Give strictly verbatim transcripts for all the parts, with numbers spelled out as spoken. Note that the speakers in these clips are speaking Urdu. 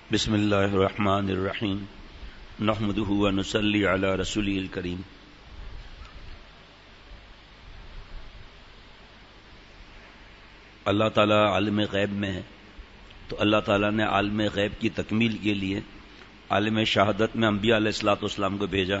بسم اللہ الرحمن الرحیم نحمدہ و نصلی علی رسولہ الکریم. اللہ تعالیٰ عالم غیب میں ہے تو اللہ تعالیٰ نے عالم غیب کی تکمیل کے لیے عالم شہادت میں انبیاء علیہ الصلوۃ والسلام کو بھیجا.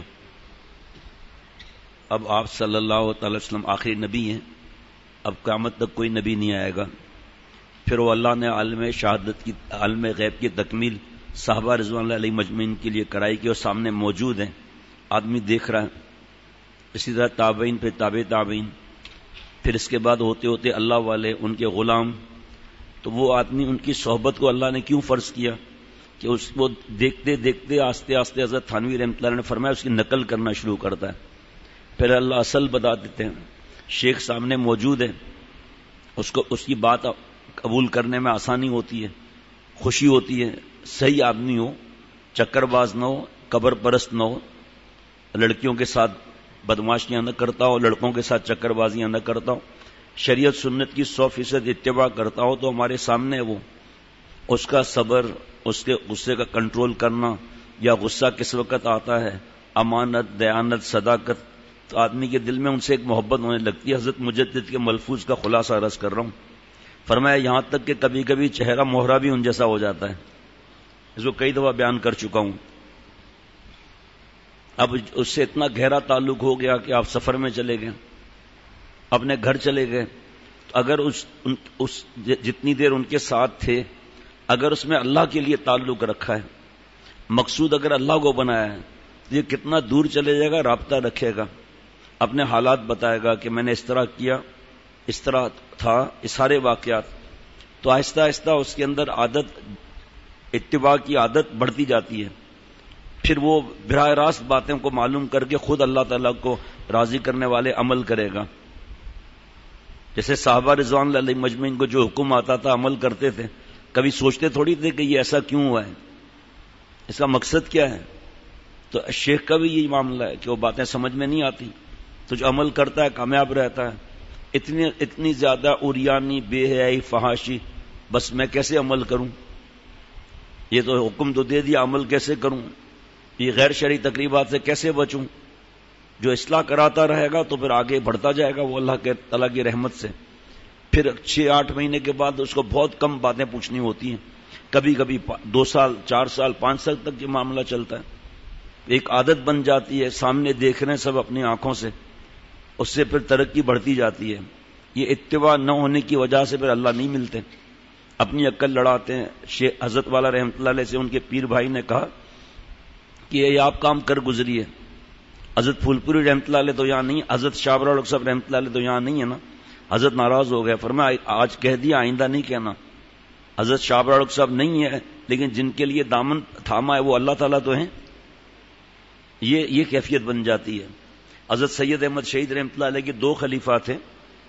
اب آپ صلی اللہ تعالی وسلم آخری نبی ہیں. اب قیامت تک کوئی نبی نہیں آئے گا. پھر وہ اللہ نے عالم شہادت کی عالم غیب کی تکمیل صحابہ رضوان اللہ علیہ مجمعین کے لیے کرائی کہ وہ سامنے موجود ہیں, آدمی دیکھ رہا ہے. اسی طرح تابعین پہ تابع تابعین, پھر اس کے بعد ہوتے ہوتے اللہ والے, ان کے غلام. تو وہ آدمی, ان کی صحبت کو اللہ نے کیوں فرض کیا کہ اس کو دیکھتے دیکھتے آستے آستے حضرت تھانوی رحمۃ اللہ نے فرمایا اس کی نقل کرنا شروع کرتا ہے. پھر اللہ اصل بتا دیتے ہیں. شیخ سامنے موجود ہے, اس کو اس کی بات قبول کرنے میں آسانی ہوتی ہے, خوشی ہوتی ہے. صحیح آدمی ہو, چکر باز نہ ہو, قبر پرست نہ ہو, لڑکیوں کے ساتھ بدماشیاں نہ کرتا ہو, لڑکوں کے ساتھ چکر بازیاں نہ کرتا ہو, شریعت سنت کی سو فیصد اتباع کرتا ہو تو ہمارے سامنے وہ اس کا صبر, اس کے غصے کا کنٹرول کرنا, یا غصہ کس وقت آتا ہے, امانت, دیانت, صداقت, تو آدمی کے دل میں ان سے ایک محبت ہونے لگتی ہے. حضرت مجدد کے ملفوظ کا خلاصہ عرض کر رہا ہوں. فرمایا یہاں تک کہ کبھی کبھی چہرہ مہرا بھی ان جیسا ہو جاتا ہے. اس کو کئی دفعہ بیان کر چکا ہوں. اب اس سے اتنا گہرا تعلق ہو گیا کہ آپ سفر میں چلے گئے, اپنے گھر چلے گئے, تو اگر اس, ان, اس جتنی دیر ان کے ساتھ تھے, اگر اس میں اللہ کے لیے تعلق رکھا ہے, مقصود اگر اللہ کو بنایا ہے, تو یہ کتنا دور چلے جائے گا, رابطہ رکھے گا, اپنے حالات بتائے گا کہ میں نے اس طرح کیا, اس طرح تھا, یہ سارے واقعات. تو آہستہ آہستہ اس کے اندر عادت, اتباع کی عادت بڑھتی جاتی ہے. پھر وہ براہ راست باتوں کو معلوم کر کے خود اللہ تعالیٰ کو راضی کرنے والے عمل کرے گا. جیسے صحابہ رضوان اللہ علیہ مجمعین کو جو حکم آتا تھا عمل کرتے تھے. کبھی سوچتے تھوڑی تھے کہ یہ ایسا کیوں ہوا ہے, اس کا مقصد کیا ہے. تو شیخ کا بھی یہی معاملہ ہے کہ وہ باتیں سمجھ میں نہیں آتی, تو جو عمل کرتا ہے کامیاب رہتا ہے. اتنی اتنی زیادہ اوریانی, بے حیائی, فحاشی, بس میں کیسے عمل کروں, یہ تو حکم تو دے دیا, عمل کیسے کروں, یہ غیر شرعی تقریبات سے کیسے بچوں. جو اصلاح کراتا رہے گا تو پھر آگے بڑھتا جائے گا وہ اللہ کے تعالیٰ کی رحمت سے. پھر چھ آٹھ مہینے کے بعد اس کو بہت کم باتیں پوچھنی ہوتی ہیں. کبھی کبھی دو سال, چار سال, پانچ سال تک یہ معاملہ چلتا ہے. ایک عادت بن جاتی ہے, سامنے دیکھ رہے ہیں سب اپنی آنکھوں سے, اس سے پھر ترقی بڑھتی جاتی ہے. یہ اتباع نہ ہونے کی وجہ سے پھر اللہ نہیں ملتے, اپنی عقل لڑاتے ہیں. شیخ حضرت والا رحمۃ اللہ علیہ سے ان کے پیر بھائی نے کہا کہ یہ آپ کام کر گزری ہے. حضرت پھول پوری رحمۃ اللہ علیہ تو یہاں نہیں, حضرت شاہ ابرار صاحب رحمۃ اللہ علیہ تو یہاں نہیں ہے نا. حضرت ناراض ہو گئے, فرمایا آج کہہ دیا, آئندہ نہیں کہنا. حضرت شاہ ابرار صاحب نہیں ہے, لیکن جن کے لیے دامن تھاما ہے وہ اللہ تعالیٰ تو ہیں. یہ یہ کیفیت بن جاتی ہے. حضرت سید احمد شہید رحمۃ اللہ علیہ کے دو خلیفہ تھے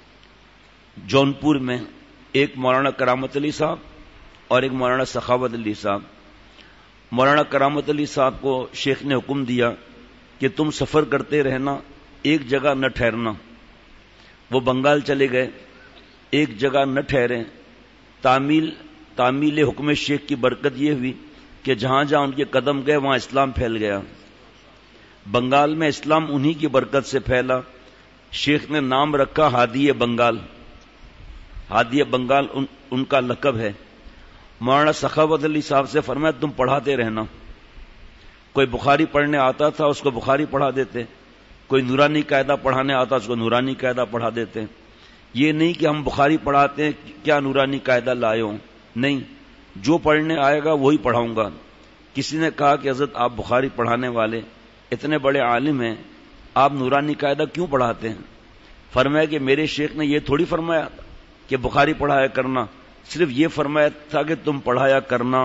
جونپور میں, ایک مولانا کرامت علی صاحب اور ایک مولانا سخاوت علی صاحب. مولانا کرامت علی صاحب کو شیخ نے حکم دیا کہ تم سفر کرتے رہنا, ایک جگہ نہ ٹھہرنا. وہ بنگال چلے گئے, ایک جگہ نہ ٹھہرے. تعمیل تعمیل حکم شیخ کی برکت یہ ہوئی کہ جہاں جہاں ان کے قدم گئے وہاں اسلام پھیل گیا. بنگال میں اسلام انہی کی برکت سے پھیلا. شیخ نے نام رکھا ہادی بنگال. ہادی بنگال ان, ان کا لقب ہے. مولانا سخاوت علی صاحب سے فرمایا تم پڑھاتے رہنا. کوئی بخاری پڑھنے آتا تھا اس کو بخاری پڑھا دیتے, کوئی نورانی قاعدہ پڑھانے آتا اس کو نورانی قاعدہ پڑھا دیتے. یہ نہیں کہ ہم بخاری پڑھاتے ہیں کیا نورانی قاعدہ لائے ہوں, نہیں, جو پڑھنے آئے گا وہی پڑھاؤں گا. کسی نے کہا کہ حضرت آپ بخاری پڑھانے والے اتنے بڑے عالم ہیں, آپ نورانی قاعدہ کیوں پڑھاتے ہیں؟ فرمایا کہ میرے شیخ نے یہ تھوڑی فرمایا کہ بخاری پڑھایا کرنا, صرف یہ فرمایا تھا کہ تم پڑھایا کرنا,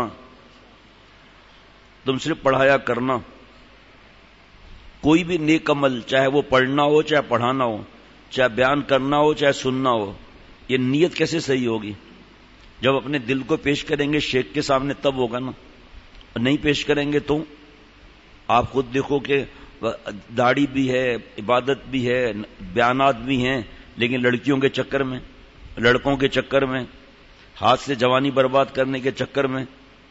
تم صرف پڑھایا کرنا. کوئی بھی نیک عمل, چاہے وہ پڑھنا ہو, چاہے پڑھانا ہو, چاہے بیان کرنا ہو, چاہے سننا ہو, یہ نیت کیسے صحیح ہوگی؟ جب اپنے دل کو پیش کریں گے شیخ کے سامنے تب ہوگا نا. نہیں پیش کریں گے تو آپ خود دیکھو کہ داڑھی بھی ہے, عبادت بھی ہے, بیانات بھی ہیں, لیکن لڑکیوں کے چکر میں, لڑکوں کے چکر میں, ہاتھ سے جوانی برباد کرنے کے چکر میں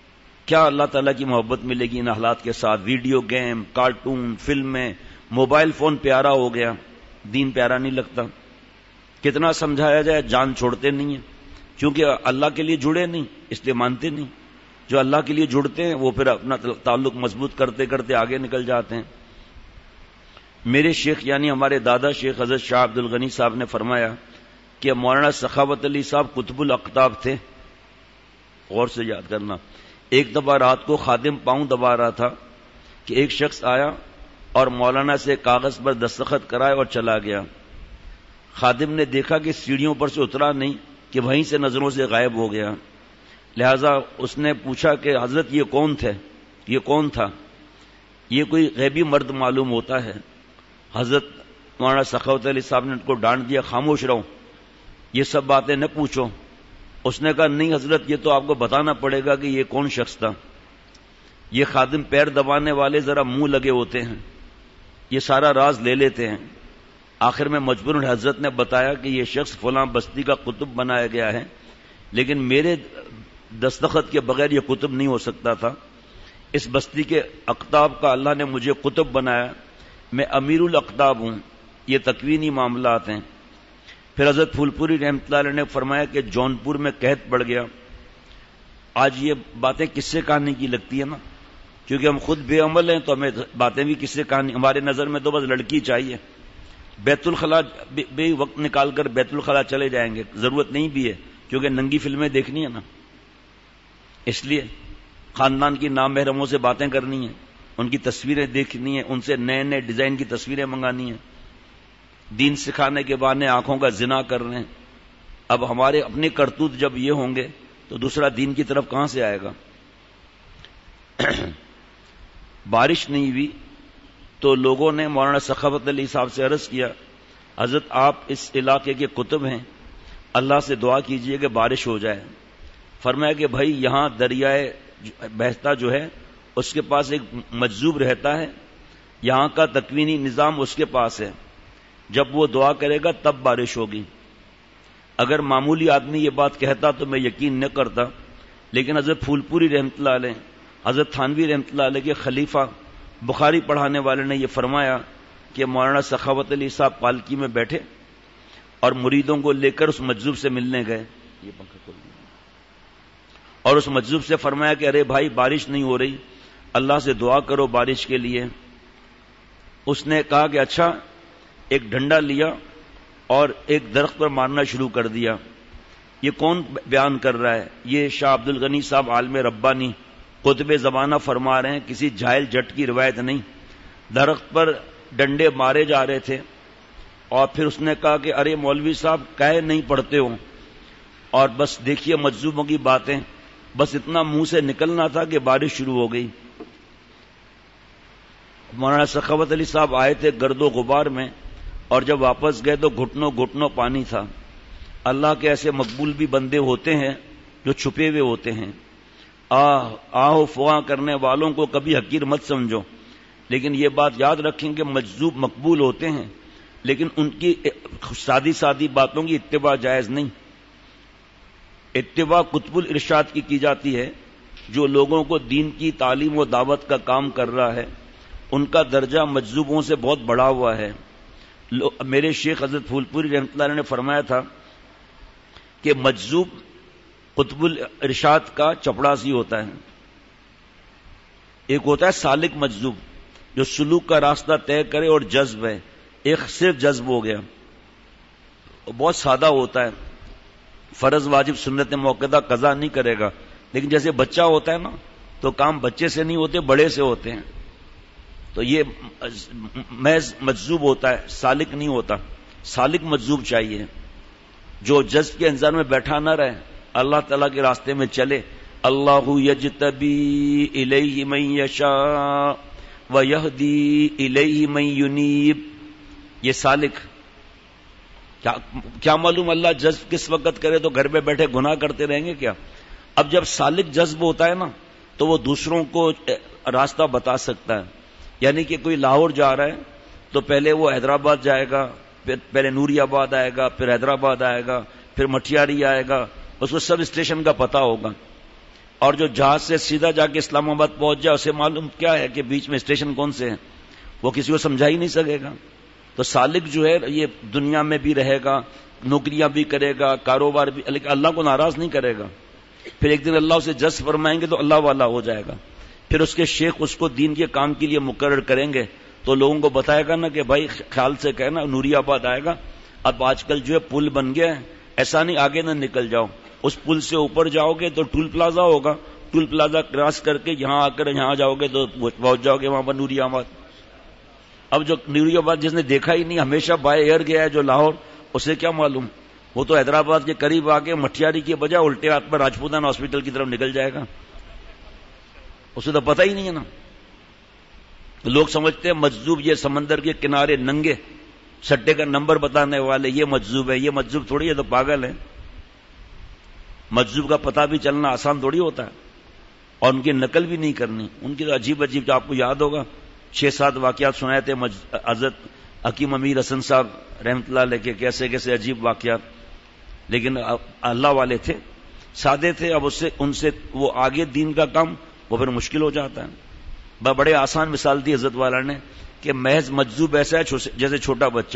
کیا اللہ تعالیٰ کی محبت ملے گی ان حالات کے ساتھ؟ ویڈیو گیم، کارٹون، فلمیں، موبائل فون پیارا ہو گیا، دین پیارا نہیں لگتا. کتنا سمجھایا جائے، جان چھوڑتے نہیں ہیں، کیونکہ اللہ کے لیے جڑے نہیں اس لیے مانتے نہیں. جو اللہ کے لیے جڑتے ہیں وہ پھر اپنا تعلق مضبوط کرتے کرتے آگے نکل جاتے ہیں. میرے شیخ یعنی ہمارے دادا شیخ حضرت شاہ عبد الغنی صاحب نے فرمایا کہ مولانا سخاوت علی صاحب قطب الاقطاب تھے. غور سے یاد کرنا. ایک دفعہ رات کو خادم پاؤں دبا رہا تھا کہ ایک شخص آیا اور مولانا سے کاغذ پر دستخط کرائے اور چلا گیا. خادم نے دیکھا کہ سیڑھیوں پر سے اترا نہیں کہ وہیں سے نظروں سے غائب ہو گیا. لہذا اس نے پوچھا کہ حضرت یہ کون تھے؟ یہ کون تھا؟ یہ کوئی غیبی مرد معلوم ہوتا ہے. حضرت مولانا سخاوت علی صاحب نے ان کو ڈانٹ دیا، خاموش رہو، یہ سب باتیں نہ پوچھو. اس نے کہا نہیں حضرت، یہ تو آپ کو بتانا پڑے گا کہ یہ کون شخص تھا. یہ خادم پیر دبانے والے ذرا منہ لگے ہوتے ہیں، یہ سارا راز لے لیتے ہیں. آخر میں مجبور حضرت نے بتایا کہ یہ شخص فلاں بستی کا قطب بنایا گیا ہے، لیکن میرے دستخط کے بغیر یہ قطب نہیں ہو سکتا تھا. اس بستی کے اقطاب کا اللہ نے مجھے قطب بنایا، میں امیر الاقطاب ہوں. یہ تکوینی معاملات ہیں. پھر حضرت پھول پوری رحمۃ اللہ علیہ نے فرمایا کہ جونپور میں قحط بڑھ گیا. آج یہ باتیں کس سے کہانی کی لگتی ہے نا، کیونکہ ہم خود بے عمل ہیں تو ہمیں باتیں بھی کس سے کہانی. ہمارے نظر میں تو بس لڑکی چاہیے. بیت الخلا بے, بے وقت نکال کر بیت الخلا چلے جائیں گے، ضرورت نہیں بھی ہے کیونکہ ننگی فلمیں دیکھنی ہے نا. اس لیے خاندان کی نامحرموں سے باتیں کرنی ہیں، ان کی تصویریں دیکھنی ہیں، ان سے نئے نئے ڈیزائن کی تصویریں منگانی ہیں. دین سکھانے کے بہانے آنکھوں کا زنا کر رہے ہیں. اب ہمارے اپنے کرتوت جب یہ ہوں گے تو دوسرا دین کی طرف کہاں سے آئے گا؟ بارش نہیں ہوئی تو لوگوں نے مولانا سخاوت علی صاحب سے عرض کیا، حضرت آپ اس علاقے کے قطب ہیں، اللہ سے دعا کیجئے کہ بارش ہو جائے. فرمایا کہ بھائی یہاں دریائے بہتا جو ہے اس کے پاس ایک مجذوب رہتا ہے، یہاں کا تکوینی نظام اس کے پاس ہے، جب وہ دعا کرے گا تب بارش ہوگی. اگر معمولی آدمی یہ بات کہتا تو میں یقین نہ کرتا، لیکن حضرت پھول پوری رحمۃ اللہ علیہ، حضرت تھانوی رحمۃ اللہ علیہ کے خلیفہ بخاری پڑھانے والے نے یہ فرمایا کہ مولانا سخاوت علی صاحب پالکی میں بیٹھے اور مریدوں کو لے کر اس مجذوب سے ملنے گئے. یہ پنکھا کھول دیا. اور اس مجذوب سے فرمایا کہ ارے بھائی بارش نہیں ہو رہی، اللہ سے دعا کرو بارش کے لیے. اس نے کہا کہ اچھا. ایک ڈنڈا لیا اور ایک درخت پر مارنا شروع کر دیا. یہ کون بیان کر رہا ہے؟ یہ شاہ عبد الغنی صاحب عالم ربانی قطب زمانہ فرما رہے ہیں، کسی جاہل جٹ کی روایت نہیں. درخت پر ڈنڈے مارے جا رہے تھے اور پھر اس نے کہا کہ ارے مولوی صاحب کہے نہیں پڑھتے ہو، اور بس دیکھیے مجذوبوں کی باتیں، بس اتنا منہ سے نکلنا تھا کہ بارش شروع ہو گئی. مولانا سخاوت علی صاحب آئے تھے گرد و غبار میں، اور جب واپس گئے تو گھٹنوں گھٹنوں پانی تھا. اللہ کے ایسے مقبول بھی بندے ہوتے ہیں جو چھپے ہوئے ہوتے ہیں. آہ آہ فواں کرنے والوں کو کبھی حقیر مت سمجھو، لیکن یہ بات یاد رکھیں کہ مجذوب مقبول ہوتے ہیں، لیکن ان کی سادی سادی باتوں کی اتباع جائز نہیں. اتباع قطب الارشاد کی کی جاتی ہے. جو لوگوں کو دین کی تعلیم و دعوت کا کام کر رہا ہے ان کا درجہ مجذوبوں سے بہت بڑا ہوا ہے. میرے شیخ حضرت پھول پوری رحمۃ اللہ علیہ نے فرمایا تھا کہ مجذوب قطب الارشاد کا چپڑاسی ہوتا ہے. ایک ہوتا ہے سالک مجذوب جو سلوک کا راستہ طے کرے اور جذب ہے. ایک صرف جذب ہو گیا، بہت سادہ ہوتا ہے، فرض واجب سنت موقدہ قضا نہیں کرے گا، لیکن جیسے بچہ ہوتا ہے نا تو کام بچے سے نہیں ہوتے بڑے سے ہوتے ہیں. تو یہ محض مجذوب ہوتا ہے، سالک نہیں ہوتا. سالک مجذوب چاہیے جو جذب کے انتظار میں بیٹھا نہ رہے، اللہ تعالیٰ کے راستے میں چلے. اللہ یجتبی الیہ من یشاء ویہدی الیہ من ینیب. یہ سالک. کیا, کیا معلوم اللہ جذب کس وقت کرے تو گھر میں بیٹھے گناہ کرتے رہیں گے کیا؟ اب جب سالک جذب ہوتا ہے نا تو وہ دوسروں کو راستہ بتا سکتا ہے. یعنی کہ کوئی لاہور جا رہا ہے تو پہلے وہ حیدرآباد جائے گا، پھر پہلے نوری آباد آئے گا، پھر حیدرآباد آئے گا، پھر مٹھیاری آئے گا، اس کو سب اسٹیشن کا پتہ ہوگا. اور جو جہاز سے سیدھا جا کے اسلام آباد پہنچ جائے اسے معلوم کیا ہے کہ بیچ میں اسٹیشن کون سے ہیں، وہ کسی کو سمجھا ہی نہیں سکے گا. تو سالک جو ہے یہ دنیا میں بھی رہے گا، نوکریاں بھی کرے گا، کاروبار بھی، لیکن اللہ کو ناراض نہیں کرے گا. پھر ایک دن اللہ اسے جذب فرمائیں گے تو اللہ والا ہو جائے گا. پھر اس کے شیخ اس کو دین کے کام کے لیے مقرر کریں گے تو لوگوں کو بتائے گا نا کہ بھائی خیال سے کہنا نوری آباد آئے گا. اب آج کل جو ہے پل بن گیا ہے، ایسا نہیں آگے نہ نکل جاؤ، اس پل سے اوپر جاؤ گے تو ٹول پلازا ہوگا، ٹول پلازا کراس کر کے یہاں آ کر یہاں جاؤ گے تو پہنچ جاؤ گے وہاں پر نوری آباد. اب جو نوری آباد جس نے دیکھا ہی نہیں، ہمیشہ بائی ایئر گیا ہے جو لاہور، اسے کیا معلوم، وہ تو حیدرآباد کے قریب آ کے مٹھیاری کے بجائے الٹے ہاتھ پر راجپوتان ہاسپٹل کی طرف نکل جائے گا، اسے تو پتہ ہی نہیں ہے نا. لوگ سمجھتے ہیں مجذوب یہ سمندر کے کنارے ننگے سٹے کا نمبر بتانے والے یہ مجذوب ہے. یہ مجذوب تھوڑی ہے، تو پاگل ہے. مجذوب کا پتہ بھی چلنا آسان تھوڑی ہوتا ہے، اور ان کی نقل بھی نہیں کرنی. ان کی تو عجیب عجیب، جو آپ کو یاد ہوگا چھ سات واقعات سنائے تھے حضرت حکیم امیر حسن صاحب رحمۃ اللہ علیہ کے، کیسے کیسے عجیب واقعات. لیکن اللہ والے تھے، سادے تھے. اب اس سے ان سے وہ آگے دین کا کام وہ پھر مشکل ہو جاتا ہے. بڑے آسان مثال دی حضرت والا نے کہ محض مجذوب ایسا ہے جیسے چھوٹا بچہ،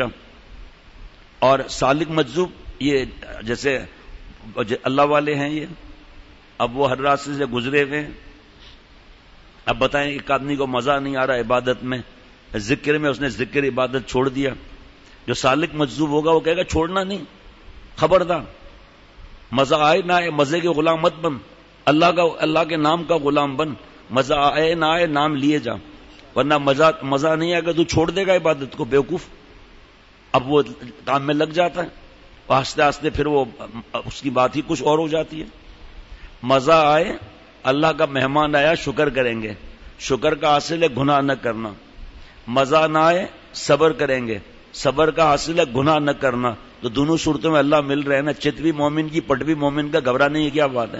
اور سالک مجذوب یہ جیسے اللہ والے ہیں. یہ اب وہ ہر راستے سے گزرے ہوئے ہیں. اب بتائیں ایک آدمی کو مزہ نہیں آ رہا عبادت میں، ذکر میں، اس نے ذکر عبادت چھوڑ دیا. جو سالک مجذوب ہوگا وہ کہے گا چھوڑنا نہیں، خبردار، مزہ آئے نہ آئے مزے کے غلام مت بن، اللہ کا اللہ کے نام کا غلام بن. مزہ آئے نہ آئے نام لیے جا، ورنہ مزہ مزہ نہیں آئے گا تو چھوڑ دے گا عبادت کو، بیوقوف. اب وہ کام میں لگ جاتا ہے، آہستہ آہستہ پھر وہ اس کی بات ہی کچھ اور ہو جاتی ہے. مزہ آئے، اللہ کا مہمان آیا شکر کریں گے، شکر کا حاصل ہے گناہ نہ کرنا. مزہ نہ آئے صبر کریں گے، صبر کا حاصل ہے گناہ نہ کرنا. تو دونوں صورتوں میں اللہ مل رہے ہیں نا. چت بھی مومن کی، پٹ بھی مومن کا، گھبرانے کی کیا بات ہے.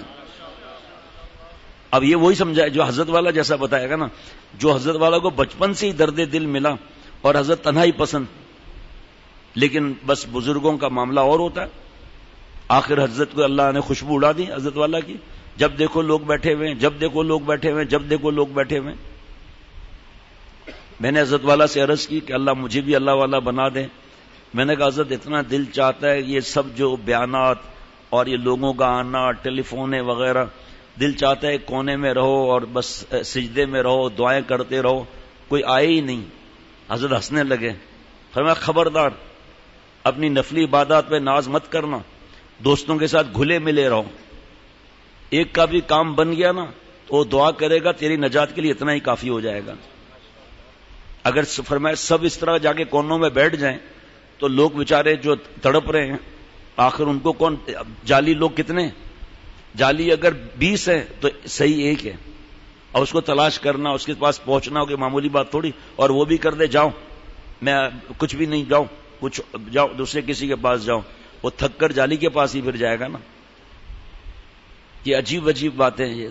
اب یہ وہی سمجھا جو حضرت والا جیسا بتائے گا نا، جو حضرت والا کو بچپن سے ہی درد دل ملا اور حضرت تنہائی پسند، لیکن بس بزرگوں کا معاملہ اور ہوتا ہے. آخر حضرت کو اللہ نے خوشبو اڑا دی حضرت والا کی. جب دیکھو لوگ بیٹھے ہوئے ہیں، جب دیکھو لوگ بیٹھے ہوئے ہیں، جب دیکھو لوگ بیٹھے ہوئے ہیں. میں نے حضرت والا سے عرض کی کہ اللہ مجھے بھی اللہ والا بنا دے. میں نے کہا حضرت اتنا دل چاہتا ہے یہ سب جو بیانات اور یہ لوگوں کا آنا، ٹیلی فونے وغیرہ، دل چاہتا ہے کونے میں رہو اور بس سجدے میں رہو، دعائیں کرتے رہو، کوئی آئے ہی نہیں. حضرت ہنسنے لگے. فرمایا خبردار، اپنی نفلی عبادات پہ ناز مت کرنا، دوستوں کے ساتھ گھلے ملے رہو. ایک کا بھی کام بن گیا نا تو وہ دعا کرے گا تیری نجات کے لیے اتنا ہی کافی ہو جائے گا. اگر فرمایا سب اس طرح جا کے کونوں میں بیٹھ جائیں تو لوگ بیچارے جو تڑپ رہے ہیں، آخر ان کو کون، جعلی لوگ کتنے، جعلی اگر بیس ہے تو صحیح ایک ہے، اور اس کو تلاش کرنا، اس کے پاس پہنچنا ہو کہ معمولی بات تھوڑی. اور وہ بھی کر دے جاؤ میں کچھ بھی نہیں، جاؤ کچھ جاؤ دوسرے کسی کے پاس جاؤ، وہ تھک کر جعلی کے پاس ہی پھر جائے گا نا. یہ عجیب عجیب باتیں. یہ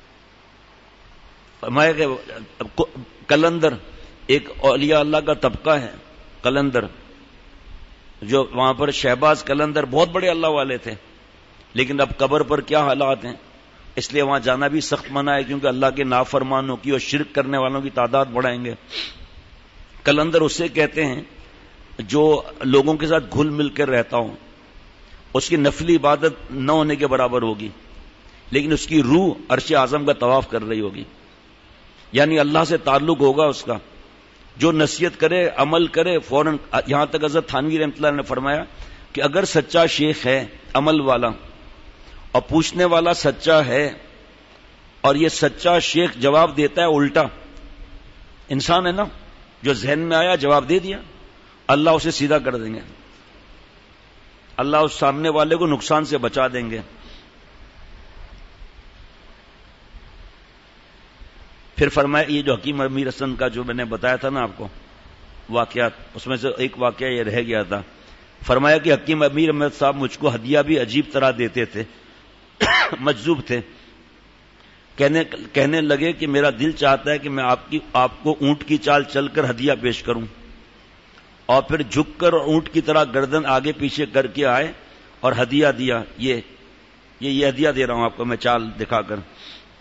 فرمایا کہ قلندر ایک اولیاء اللہ کا طبقہ ہے، قلندر، جو وہاں پر شہباز قلندر بہت بڑے اللہ والے تھے، لیکن اب قبر پر کیا حالات ہیں، اس لیے وہاں جانا بھی سخت منع ہے، کیونکہ اللہ کے نافرمانوں کی اور شرک کرنے والوں کی تعداد بڑھائیں گے. قلندر اسے کہتے ہیں جو لوگوں کے ساتھ گھل مل کر رہتا ہوں. اس کی نفلی عبادت نہ ہونے کے برابر ہوگی، لیکن اس کی روح عرش اعظم کا طواف کر رہی ہوگی، یعنی اللہ سے تعلق ہوگا اس کا. جو نصیحت کرے، عمل کرے، فوراً. یہاں تک حضرت تھانوی رحمۃ اللہ نے فرمایا کہ اگر سچا شیخ ہے، عمل والا، اور پوچھنے والا سچا ہے، اور یہ سچا شیخ جواب دیتا ہے الٹا، انسان ہے نا، جو ذہن میں آیا جواب دے دیا، اللہ اسے سیدھا کر دیں گے، اللہ اس سامنے والے کو نقصان سے بچا دیں گے. پھر فرمایا یہ جو حکیم امیر حسن کا جو میں نے بتایا تھا نا آپ کو واقعات، اس میں سے ایک واقعہ یہ رہ گیا تھا. فرمایا کہ حکیم امیر احمد صاحب مجھ کو ہدیہ بھی عجیب طرح دیتے تھے، مجذوب تھے. کہنے کہنے لگے کہ میرا دل چاہتا ہے کہ میں آپ کی آپ کو اونٹ کی چال چل کر ہدیہ پیش کروں، اور پھر جھک کر اونٹ کی طرح گردن آگے پیچھے کر کے آئے اور ہدیہ دیا. یہ یہ یہ ہدیہ دے رہا ہوں آپ کو میں چال دکھا کر.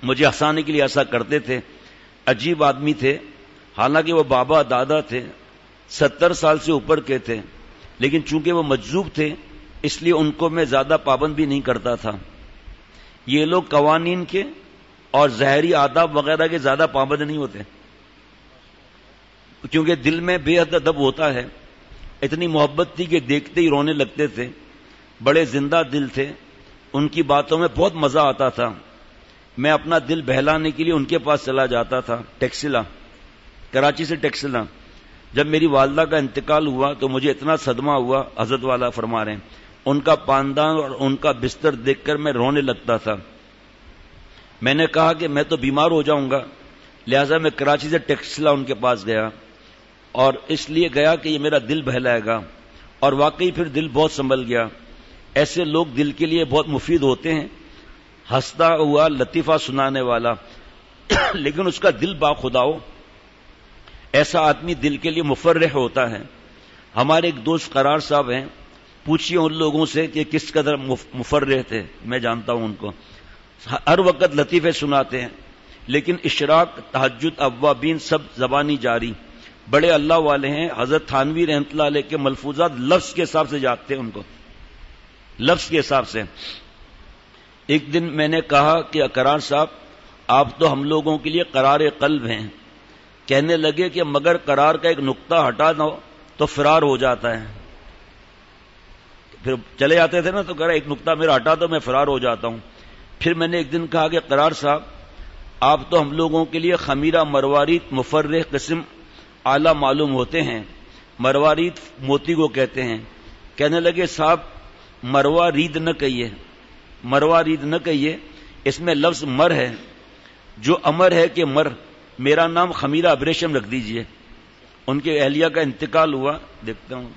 مجھے ہنسانے کے لیے ایسا کرتے تھے. عجیب آدمی تھے، حالانکہ وہ بابا دادا تھے، ستر سال سے اوپر کے تھے، لیکن چونکہ وہ مجذوب تھے اس لیے ان کو میں زیادہ پابند بھی نہیں کرتا تھا. یہ لوگ قوانین کے اور ظاہری آداب وغیرہ کے زیادہ پابند نہیں ہوتے، کیونکہ دل میں بے حد ادب ہوتا ہے. اتنی محبت تھی کہ دیکھتے ہی رونے لگتے تھے. بڑے زندہ دل تھے، ان کی باتوں میں بہت مزہ آتا تھا. میں اپنا دل بہلانے کے لیے ان کے پاس چلا جاتا تھا. ٹیکسلا، کراچی سے ٹیکسلا. جب میری والدہ کا انتقال ہوا تو مجھے اتنا صدمہ ہوا، حضرت والا فرما رہے ہیں، ان کا پاندان اور ان کا بستر دیکھ کر میں رونے لگتا تھا. میں نے کہا کہ میں تو بیمار ہو جاؤں گا، لہذا میں کراچی سے ٹیکسلا ان کے پاس گیا، اور اس لیے گیا کہ یہ میرا دل بہلائے گا. اور واقعی پھر دل بہت سنبھل گیا. ایسے لوگ دل کے لیے بہت مفید ہوتے ہیں، ہنستا ہوا لطیفہ سنانے والا، لیکن اس کا دل باخدا ہو، ایسا آدمی دل کے لیے مفرح ہوتا ہے. ہمارے ایک دوست قرار صاحب ہیں، پوچھئے ان لوگوں سے کہ کس قدر مفرح تھے. میں جانتا ہوں ان کو، ہر وقت لطیفے سناتے ہیں، لیکن اشراق، تہجد، اوابین سب زبانی جاری. بڑے اللہ والے ہیں. حضرت تھانوی رحمۃ اللہ علیہ کے ملفوظات لفظ کے حساب سے جاتے ہیں، ان کو لفظ کے حساب سے. ایک دن میں نے کہا کہ قرار صاحب آپ تو ہم لوگوں کے لیے قرار قلب ہیں. کہنے لگے کہ مگر قرار کا ایک نقطہ ہٹا دو تو فرار ہو جاتا ہے. پھر چلے جاتے تھے نا، تو کہا ایک نقطہ میرا ہٹا دو میں فرار ہو جاتا ہوں. پھر میں نے ایک دن کہا کہ قرار صاحب آپ تو ہم لوگوں کے لیے خمیرہ مروارید مفرح قسم اعلیٰ معلوم ہوتے ہیں. مروارید موتی کو کہتے ہیں. کہنے لگے صاحب مروارید نہ کہیے، مروارید نہ کہیے، اس میں لفظ مر ہے، جو امر ہے کہ مر. میرا نام خمیرہ ابریشم رکھ دیجئے. ان کے اہلیہ کا انتقال ہوا، دیکھتا ہوں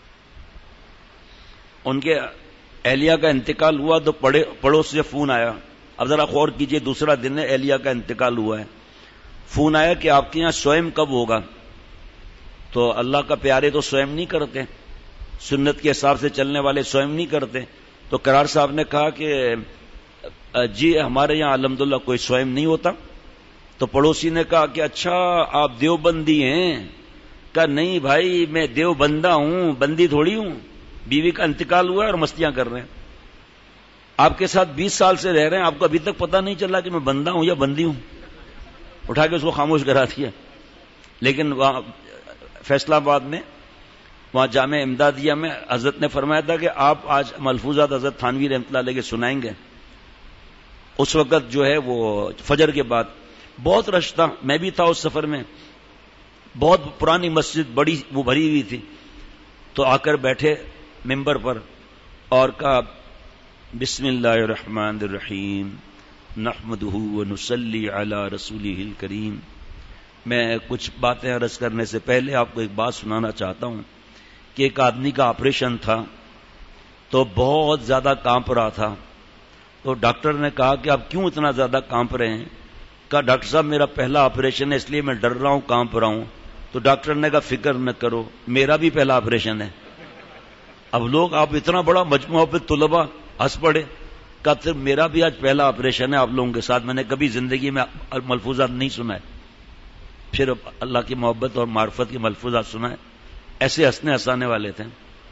ان کے اہلیہ کا انتقال ہوا تو پڑے پڑوس سے فون آیا. اب ذرا غور کیجئے، دوسرا دن ہے اہلیہ کا انتقال ہوا ہے. فون آیا کہ آپ کے یہاں سوئم کب ہوگا؟ تو اللہ کا پیارے تو سوئم نہیں کرتے، سنت کے حساب سے چلنے والے سوئم نہیں کرتے. تو قرار صاحب نے کہا کہ جی ہمارے یہاں الحمدللہ کوئی سوئم نہیں ہوتا. تو پڑوسی نے کہا کہ اچھا آپ دیوبندی ہیں؟ کہا نہیں بھائی میں دیوبندہ ہوں، بندی تھوڑی ہوں. بیوی کا انتقال ہوا ہے اور مستیاں کر رہے ہیں. آپ کے ساتھ بیس سال سے رہ رہے ہیں، آپ کو ابھی تک پتہ نہیں چلا کہ میں بندہ ہوں یا بندی ہوں. اٹھا کے اس کو خاموش کرا دیا. لیکن وہاں فیصلہ آباد میں، وہاں جامع امدادیہ میں حضرت نے فرمایا تھا کہ آپ آج ملفوظات حضرت تھانوی رحمۃ اللہ علیہ کے سنائیں گے. اس وقت جو ہے وہ فجر کے بعد بہت رش تھا، میں بھی تھا اس سفر میں. بہت پرانی مسجد، بڑی وہ بھری ہوئی تھی. تو آ کر بیٹھے ممبر پر اور کہا بسم اللہ الرحمن الرحیم نحمدہ ونصلی علی رسولہ الکریم. میں کچھ باتیں عرض کرنے سے پہلے آپ کو ایک بات سنانا چاہتا ہوں کہ ایک آدمی کا آپریشن تھا تو بہت زیادہ کانپ رہا تھا. تو ڈاکٹر نے کہا کہ آپ کیوں اتنا زیادہ کانپ رہے ہیں؟ کہا ڈاکٹر صاحب میرا پہلا آپریشن ہے اس لیے میں ڈر رہا ہوں، کانپ رہا ہوں. تو ڈاکٹر نے کہا فکر نہ کرو، میرا بھی پہلا آپریشن ہے. اب لوگ آپ اتنا بڑا مجموعہ پہ طلباء ہنس پڑے. کہا پھر میرا بھی آج پہلا آپریشن ہے آپ لوگوں کے ساتھ. میں نے کبھی زندگی میں ملفوظات نہیں سنائے. پھر اللہ کی محبت اور معرفت کے ملفوظات سنائے. ایسے ہنسنے ہنسانے والے تھے.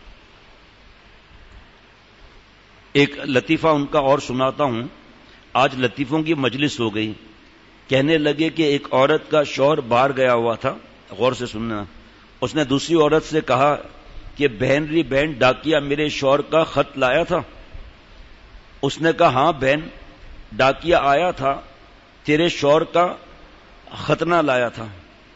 ایک لطیفہ ان کا اور سناتا ہوں. آج لطیفوں کی مجلس ہو گئی. کہنے لگے کہ ایک عورت کا شوہر باہر گیا ہوا تھا. غور سے سننا. اس نے دوسری عورت سے کہا کہ بہن ری بہن ڈاکیا میرے شوہر کا خط لایا تھا؟ اس نے کہا ہاں بہن ڈاکیا آیا تھا، تیرے شوہر کا خط نہ لایا تھا.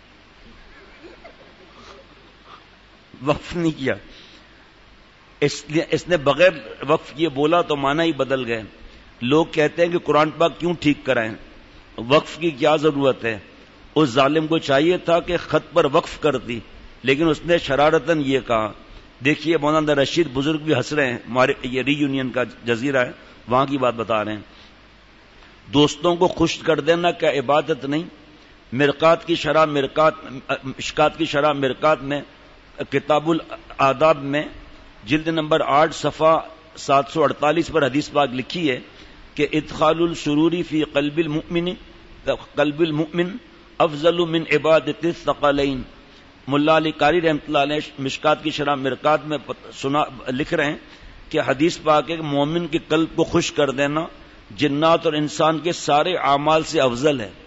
وقف نہیں کیا. اس نے اس نے بغیر وقف کیے بولا تو معنی ہی بدل گئے. لوگ کہتے ہیں کہ قرآن پاک کیوں ٹھیک کرائیں، وقف کی کیا ضرورت ہے؟ اس ظالم کو چاہیے تھا کہ خط پر وقف کرتی، لیکن اس نے شرارتاً یہ کہا. دیکھیے مولانا رشید بزرگ بھی ہنس رہے ہیں. ہمارے یہ ری یونین کا جزیرہ ہے، وہاں کی بات بتا رہے ہیں. دوستوں کو خوش کر دینا کیا عبادت نہیں؟ مرقات کی شرح مرقات مشکات کی شرح مرقات میں کتاب الآداب میں جلد نمبر آٹھ صفحہ سات سو اڑتالیس پر حدیث پاک لکھی ہے کہ ادخال السروری فی قلب المؤمن قلب المؤمن افضل من عبادت الثقلین. ملا علی قاری رحمۃ اللہ علیہ مشکات کی شرح مرکات میں سنا لکھ رہے ہیں کہ حدیث پاک ہے کہ مومن کے قلب کو خوش کر دینا جنات اور انسان کے سارے اعمال سے افضل ہے.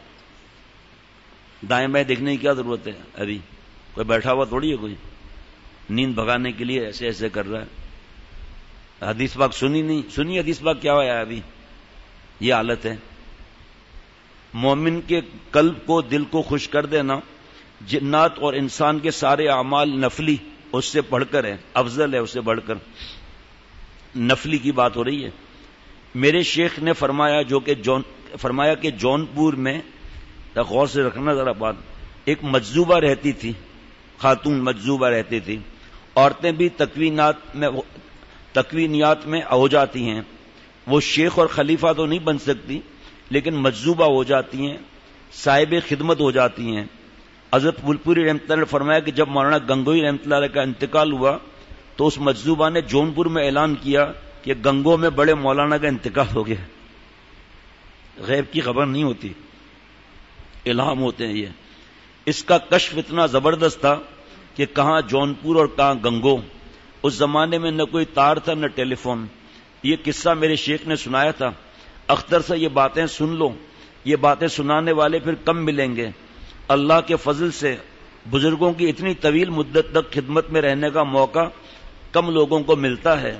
دائیں بائیں دیکھنے کی کیا ضرورت ہے؟ ابھی کوئی بیٹھا ہوا تھوڑی ہے، کوئی نیند بھگانے کے لیے ایسے ایسے کر رہا ہے. حدیث پاک سنی نہیں سنی حدیث پاک کیا ہوا ہے؟ ابھی یہ حالت ہے. مومن کے قلب کو دل کو خوش کر دینا جنات اور انسان کے سارے اعمال نفلی اس سے بڑھ کر ہے، افضل ہے اس سے بڑھ کر. نفلی کی بات ہو رہی ہے. میرے شیخ نے فرمایا جو کہ جون فرمایا کہ جونپور میں، غور سے رکھنا ذرا بات، ایک مجذوبہ رہتی تھی، خاتون مجذوبہ رہتی تھی. عورتیں بھی تکوینات میں تکوینیات میں ہو جاتی ہیں. وہ شیخ اور خلیفہ تو نہیں بن سکتی لیکن مجذوبہ ہو جاتی ہیں، صاحب خدمت ہو جاتی ہیں. حضرت پھولپوری رحمۃ اللہ نے فرمایا کہ جب مولانا گنگوئی رحمۃ اللہ علیہ کا انتقال ہوا تو اس مجذوبہ نے جونپور میں اعلان کیا کہ گنگو میں بڑے مولانا کا انتقال ہو گیا. غیب کی خبر نہیں ہوتی، الہام ہوتے ہیں. یہ اس کا کشف اتنا زبردست تھا کہ کہاں جونپور اور کہاں گنگو. اس زمانے میں نہ کوئی تار تھا نہ ٹیلی فون. یہ قصہ میرے شیخ نے سنایا تھا. اختر سے یہ باتیں سن لو، یہ باتیں سنانے والے پھر کم ملیں گے. اللہ کے فضل سے بزرگوں کی اتنی طویل مدت تک خدمت میں رہنے کا موقع کم لوگوں کو ملتا ہے.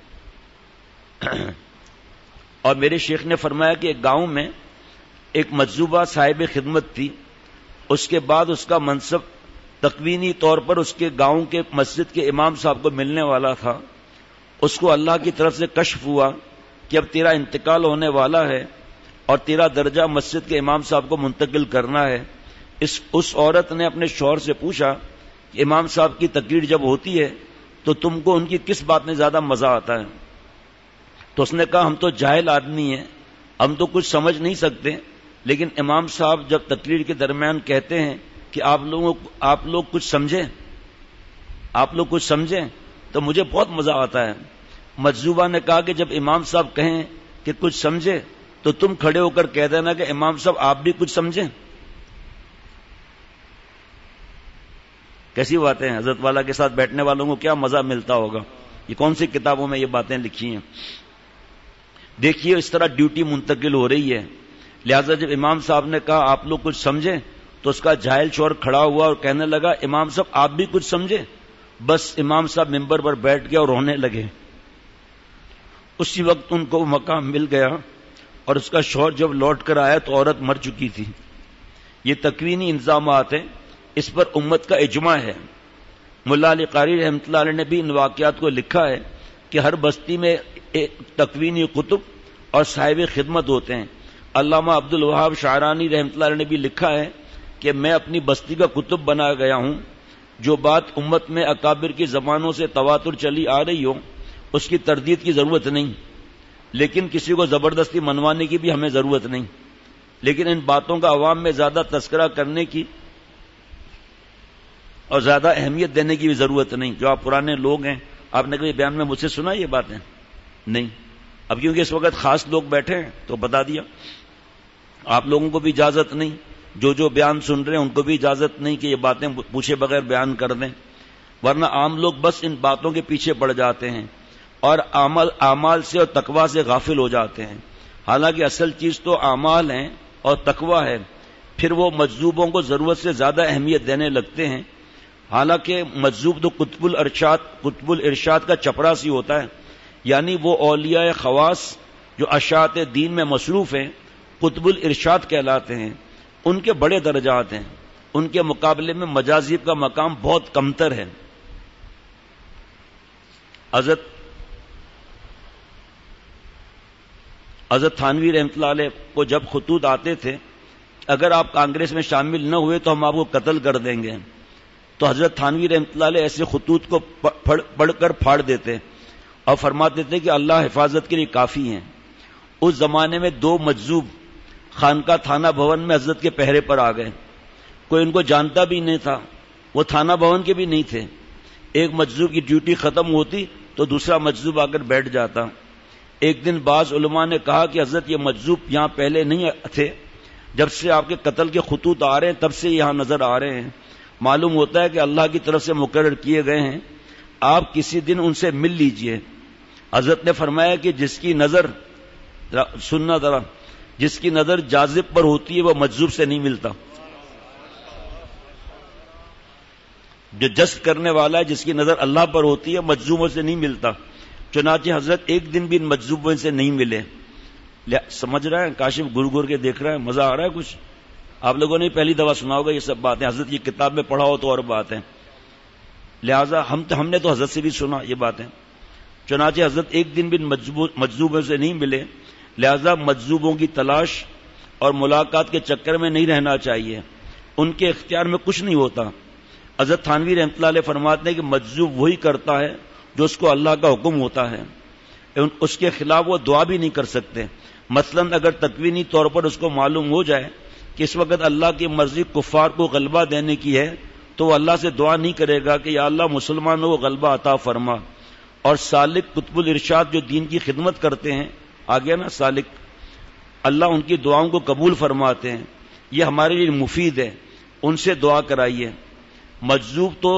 اور میرے شیخ نے فرمایا کہ ایک گاؤں میں ایک مجذوبہ صاحب خدمت تھی. اس کے بعد اس کا منصب تکوینی طور پر اس کے گاؤں کے مسجد کے امام صاحب کو ملنے والا تھا. اس کو اللہ کی طرف سے کشف ہوا کہ اب تیرا انتقال ہونے والا ہے اور تیرا درجہ مسجد کے امام صاحب کو منتقل کرنا ہے. اس اس عورت نے اپنے شوہر سے پوچھا کہ امام صاحب کی تقریر جب ہوتی ہے تو تم کو ان کی کس بات میں زیادہ مزہ آتا ہے؟ تو اس نے کہا ہم تو جاہل آدمی ہیں، ہم تو کچھ سمجھ نہیں سکتے، لیکن امام صاحب جب تقریر کے درمیان کہتے ہیں کہ آپ لوگوں آپ لوگ کچھ سمجھیں آپ لوگ کچھ سمجھیں تو مجھے بہت مزہ آتا ہے. مجذوبہ نے کہا کہ جب امام صاحب کہیں کہ کچھ سمجھے تو تم کھڑے ہو کر کہہ دینا کہ امام صاحب آپ بھی کچھ سمجھیں. کیسی باتیں ہیں؟ حضرت والا کے ساتھ بیٹھنے والوں کو کیا مزہ ملتا ہوگا. یہ کون سی کتابوں میں یہ باتیں لکھی ہیں؟ دیکھیے اس طرح ڈیوٹی منتقل ہو رہی ہے. لہذا جب امام صاحب نے کہا آپ لوگ کچھ سمجھیں تو اس کا جاہل شوہر کھڑا ہوا اور کہنے لگا امام صاحب آپ بھی کچھ سمجھیں. بس امام صاحب ممبر پر بیٹھ گئے اور رونے لگے. اسی وقت ان کو مقام مل گیا اور اس کا شوہر جب لوٹ کر آیا تو عورت مر چکی تھی. یہ تکوینی انضامات ہیں، اس پر امت کا اجماع ہے. ملا علی قاری رحمۃ اللہ علیہ نے بھی ان واقعات کو لکھا ہے کہ ہر بستی میں ایک تکوینی قطب اور صاحب خدمت ہوتے ہیں. علامہ عبد الوہاب شعرانی رحمۃ اللہ علیہ نے بھی لکھا ہے کہ میں اپنی بستی کا قطب بنا گیا ہوں. جو بات امت میں اکابر کی زبانوں سے تواتر چلی آ رہی ہو اس کی تردید کی ضرورت نہیں، لیکن کسی کو زبردستی منوانے کی بھی ہمیں ضرورت نہیں. لیکن ان باتوں کا عوام میں زیادہ تذکرہ کرنے کی اور زیادہ اہمیت دینے کی بھی ضرورت نہیں. جو آپ پرانے لوگ ہیں، آپ نے کبھی بیان میں مجھ سے سنا یہ باتیں؟ نہیں. اب کیونکہ اس وقت خاص لوگ بیٹھے ہیں تو بتا دیا. آپ لوگوں کو بھی اجازت نہیں، جو جو بیان سن رہے ہیں ان کو بھی اجازت نہیں کہ یہ باتیں پوچھے بغیر بیان کر دیں، ورنہ عام لوگ بس ان باتوں کے پیچھے پڑ جاتے ہیں اور اعمال اعمال سے اور تقویٰ سے غافل ہو جاتے ہیں. حالانکہ اصل چیز تو اعمال ہیں اور تقویٰ ہے. پھر وہ مجذوبوں کو ضرورت سے زیادہ اہمیت دینے لگتے ہیں. حالانکہ مجذوب تو قطب الارشاد قطب الارشاد کا چپراسی ہوتا ہے، یعنی وہ اولیاء خواص جو اشاعت دین میں مصروف ہیں قطب الارشاد کہلاتے ہیں. ان کے بڑے درجات ہیں، ان کے مقابلے میں مجاذیب کا مقام بہت کمتر ہے. حضرت حضرت تھانوی رحمۃ اللہ علیہ کو جب خطوط آتے تھے اگر آپ کانگریس میں شامل نہ ہوئے تو ہم آپ کو قتل کر دیں گے، تو حضرت تھانوی رحمۃ اللہ علیہ ایسے خطوط کو پڑھ کر پھاڑ دیتے اور فرماتے تھے کہ اللہ حفاظت کے لیے کافی ہیں. اس زمانے میں دو مجذوب خانقاہ تھانہ بھون میں حضرت کے پہرے پر آ گئے. کوئی ان کو جانتا بھی نہیں تھا، وہ تھانہ بھون کے بھی نہیں تھے. ایک مجذوب کی ڈیوٹی ختم ہوتی تو دوسرا مجذوب آ کر بیٹھ جاتا. ایک دن بعض علماء نے کہا کہ حضرت یہ مجذوب یہاں پہلے نہیں تھے، جب سے آپ کے قتل کے خطوط آ رہے ہیں تب سے یہاں نظر آ رہے ہیں، معلوم ہوتا ہے کہ اللہ کی طرف سے مقرر کیے گئے ہیں، آپ کسی دن ان سے مل لیجئے۔ حضرت نے فرمایا کہ جس کی نظر سننا ذرا جس کی نظر جاذب پر ہوتی ہے وہ مجذوب سے نہیں ملتا، جو جذب کرنے والا ہے جس کی نظر اللہ پر ہوتی ہے مجذوبوں سے نہیں ملتا۔ چنانچہ حضرت ایک دن بھی ان مجذوبوں سے نہیں ملے۔ سمجھ رہے ہیں کاشف گر گر کے دیکھ رہے ہیں، مزہ آ رہا ہے کچھ؟ آپ لوگوں نے پہلی دفعہ سنا ہوگا یہ سب باتیں، حضرت یہ کتاب میں پڑھا ہو تو اور بات ہے، لہذا ہم ہم نے تو حضرت سے بھی سنا یہ باتیں۔ چنانچہ حضرت ایک دن بھی مجذوبوں سے نہیں ملے، لہذا مجذوبوں کی تلاش اور ملاقات کے چکر میں نہیں رہنا چاہیے، ان کے اختیار میں کچھ نہیں ہوتا۔ حضرت تھانوی رحمۃ اللہ علیہ فرماتے ہیں کہ مجذوب وہی کرتا ہے جو اس کو اللہ کا حکم ہوتا ہے، اس کے خلاف وہ دعا بھی نہیں کر سکتے۔ مثلا اگر تکوینی طور پر اس کو معلوم ہو جائے کہ اس وقت اللہ کی مرضی کفار کو غلبہ دینے کی ہے تو وہ اللہ سے دعا نہیں کرے گا کہ یا اللہ مسلمانوں کو غلبہ عطا فرما۔ اور سالک قطب الارشاد جو دین کی خدمت کرتے ہیں، آگے نا سالک، اللہ ان کی دعاؤں کو قبول فرماتے ہیں، یہ ہمارے لیے مفید ہے، ان سے دعا کرائیے۔ مجذوب تو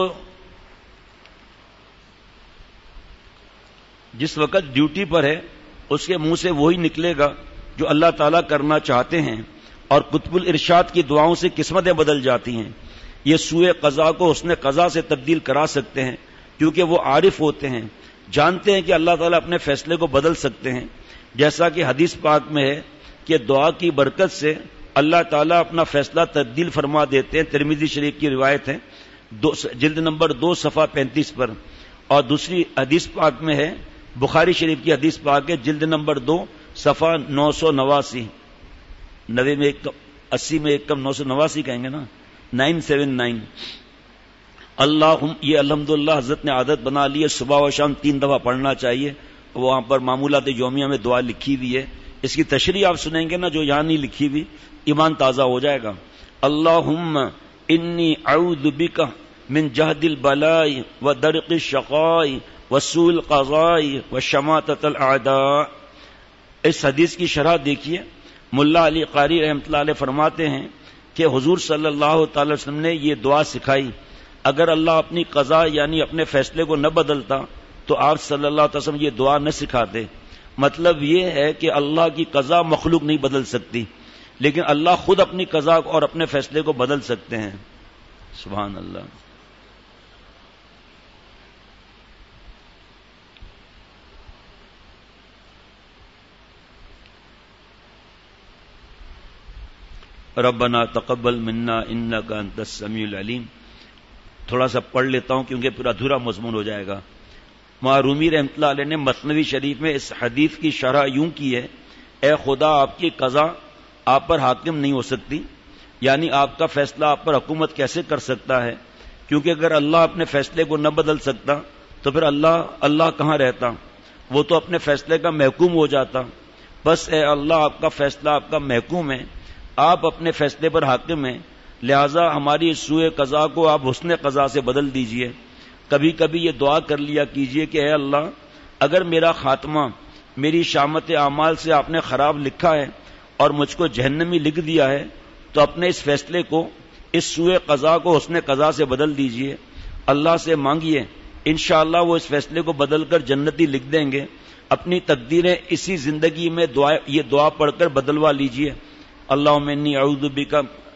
جس وقت ڈیوٹی پر ہے اس کے منہ سے وہی نکلے گا جو اللہ تعالیٰ کرنا چاہتے ہیں، اور قطب الارشاد کی دعاؤں سے قسمتیں بدل جاتی ہیں۔ یہ سوئے قضا کو حسن قضا سے تبدیل کرا سکتے ہیں، کیونکہ وہ عارف ہوتے ہیں، جانتے ہیں کہ اللہ تعالیٰ اپنے فیصلے کو بدل سکتے ہیں، جیسا کہ حدیث پاک میں ہے کہ دعا کی برکت سے اللہ تعالیٰ اپنا فیصلہ تبدیل فرما دیتے ہیں، ترمذی شریف کی روایت ہے، دو جلد نمبر دو صفحہ پینتیس پر، اور دوسری حدیث پاک میں ہے بخاری شریف کی حدیث پاک ہے، جلد نمبر دو صفحہ نو سو نواسی، نوے میں ایک اسی میں ایک کم نو سو نواسی کہیں گے نا، نائن سیون نائن۔ اللہ یہ الحمدللہ حضرت نے عادت بنا لی ہے، صبح و شام تین دفعہ پڑھنا چاہیے، وہاں پر معمولات یومیہ میں دعا لکھی ہوئی ہے، اس کی تشریح آپ سنیں گے نا جو یہاں نہیں لکھی ہوئی، ایمان تازہ ہو جائے گا۔ اللہم انی اعوذ بک من جہد البلاء و درق الشقاء وسوء القضاء وشماتۃ الاعداء۔ اس حدیث کی شرح دیکھیے، ملا علی قاری رحمۃ اللہ علیہ فرماتے ہیں کہ حضور صلی اللہ تعالی وسلم نے یہ دعا سکھائی، اگر اللہ اپنی قضا یعنی اپنے فیصلے کو نہ بدلتا تو آپ صلی اللہ علیہ وسلم یہ دعا نہ سکھاتے۔ مطلب یہ ہے کہ اللہ کی قضا مخلوق نہیں بدل سکتی، لیکن اللہ خود اپنی قضا اور اپنے فیصلے کو بدل سکتے ہیں۔ سبحان اللہ۔ ربنا تقبل منا انک انت السمیع العلیم۔ تھوڑا سا پڑھ لیتا ہوں کیونکہ پورا ادھورا مضمون ہو جائے گا۔ معرومی رحمۃ اللہ علیہ نے مثنوی شریف میں اس حدیث کی شرح یوں کی ہے، اے خدا آپ کی قضا آپ پر حاکم نہیں ہو سکتی، یعنی آپ کا فیصلہ آپ پر حکومت کیسے کر سکتا ہے، کیونکہ اگر اللہ اپنے فیصلے کو نہ بدل سکتا تو پھر اللہ اللہ کہاں رہتا، وہ تو اپنے فیصلے کا محکوم ہو جاتا۔ بس اے اللہ آپ کا فیصلہ آپ کا محکوم ہے، آپ اپنے فیصلے پر حاکم ہیں، لہذا ہماری سوء قضا کو آپ حسن قضا سے بدل دیجئے۔ کبھی کبھی یہ دعا کر لیا کیجئے کہ اے اللہ اگر میرا خاتمہ میری شامت اعمال سے آپ نے خراب لکھا ہے اور مجھ کو جہنمی لکھ دیا ہے تو اپنے اس فیصلے کو، اس سوء قضا کو حسن قضا سے بدل دیجئے۔ اللہ سے مانگیے، انشاءاللہ وہ اس فیصلے کو بدل کر جنتی لکھ دیں گے۔ اپنی تقدیریں اسی زندگی میں دعا یہ دعا پڑھ کر بدلوا لیجئے۔ اللہم انی اعوذ بک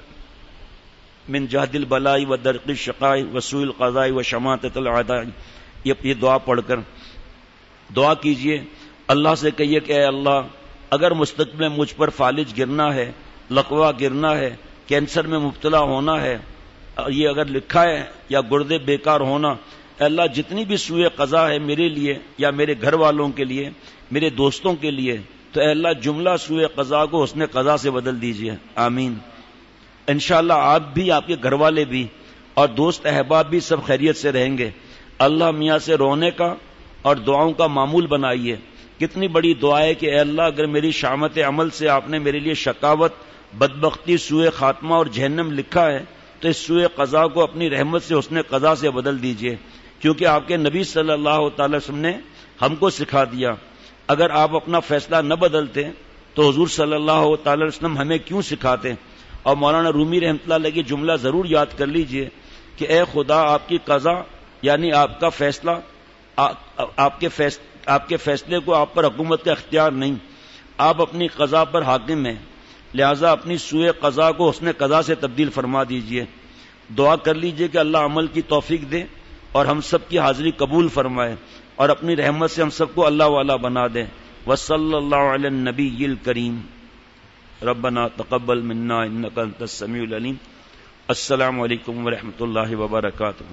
من جہد البلاء و درق الشقاء وسوء القضاء و شماتۃ الاعداء، یہ دعا پڑھ کر دعا کیجئے۔ اللہ سے کہیے کہ اے اللہ اگر مستقبل میں مجھ پر فالج گرنا ہے، لقوہ گرنا ہے، کینسر میں مبتلا ہونا ہے، یہ اگر لکھا ہے، یا گردے بیکار ہونا، اے اللہ جتنی بھی سوء قضا ہے میرے لیے یا میرے گھر والوں کے لیے، میرے دوستوں کے لیے، تو اے اللہ جملہ سوء قضا کو حسن قضا سے بدل دیجئے، آمین۔ انشاءاللہ آپ بھی، آپ کے گھر والے بھی اور دوست احباب بھی سب خیریت سے رہیں گے۔ اللہ میاں سے رونے کا اور دعاؤں کا معمول بنائیے۔ کتنی بڑی دعا ہے کہ اے اللہ اگر میری شامت عمل سے آپ نے میرے لیے شقاوت، بدبختی، سوء خاتمہ اور جہنم لکھا ہے تو اس سوء قضا کو اپنی رحمت سے حسن قضا سے بدل دیجئے، کیونکہ آپ کے نبی صلی اللہ تعالی وسلم نے ہم کو سکھا دیا اگر آپ اپنا فیصلہ نہ بدلتے تو حضور صلی اللہ تعالی وسلم ہمیں کیوں سکھاتے؟ اور مولانا رومی رحمۃ اللہ علیہ کی جملہ ضرور یاد کر لیجئے کہ اے خدا آپ کی قضا یعنی آپ کا فیصلہ آپ کے فیصلے آپ کے فیصلے کو آپ پر حکومت کا اختیار نہیں، آپ اپنی قضا پر حاکم ہیں، لہذا اپنی سوئے قضا کو حسن قضا سے تبدیل فرما دیجئے۔ دعا کر لیجئے کہ اللہ عمل کی توفیق دے اور ہم سب کی حاضری قبول فرمائے اور اپنی رحمت سے ہم سب کو اللہ والا بنا دے۔ وصلی اللہ علی النبی الکریم۔ ربنا تقبل منا انک انت السمیع العلیم۔ السلام علیکم ورحمۃ اللہ وبرکاتہ۔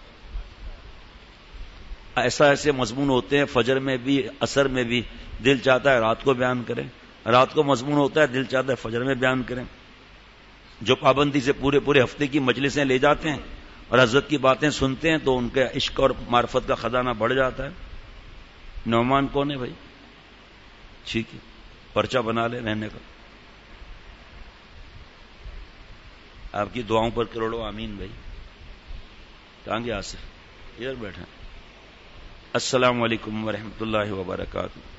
ایسا ایسے مضمون ہوتے ہیں فجر میں بھی عصر میں بھی، دل چاہتا ہے رات کو بیان کریں، رات کو مضمون ہوتا ہے دل چاہتا ہے فجر میں بیان کریں۔ جو پابندی سے پورے پورے ہفتے کی مجلسیں لے جاتے ہیں اور حضرت کی باتیں سنتے ہیں تو ان کے عشق اور معرفت کا خزانہ بڑھ جاتا ہے۔ نعمان کون ہے بھائی؟ ٹھیک ہے، پرچہ بنا لے رہنے کا۔ آپ کی دعاؤں پر کروڑوں آمین بھائی۔ کہاں گیا آصف؟ ادھر بیٹھے۔ السلام علیکم ورحمۃ اللہ وبرکاتہ۔